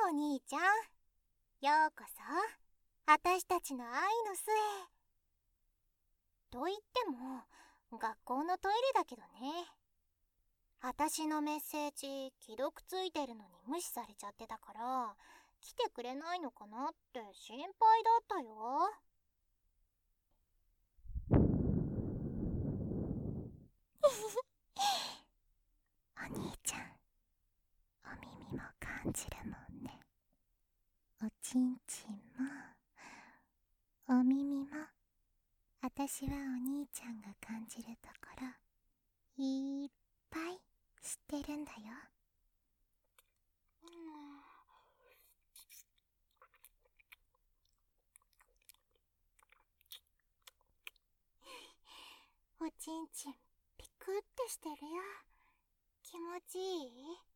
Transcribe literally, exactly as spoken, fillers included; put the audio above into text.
お兄ちゃん。ようこそ、私たちの愛の巣へ。と言っても、学校のトイレだけどね。私のメッセージ、既読ついてるのに無視されちゃってたから、来てくれないのかなって心配だったよ。お兄ちゃん、お耳も感じるもんね。おちんちんもお耳も、私はお兄ちゃんが感じるところいっぱい知ってるんだよ。おちんちんピクってしてるよ。気持ちいい？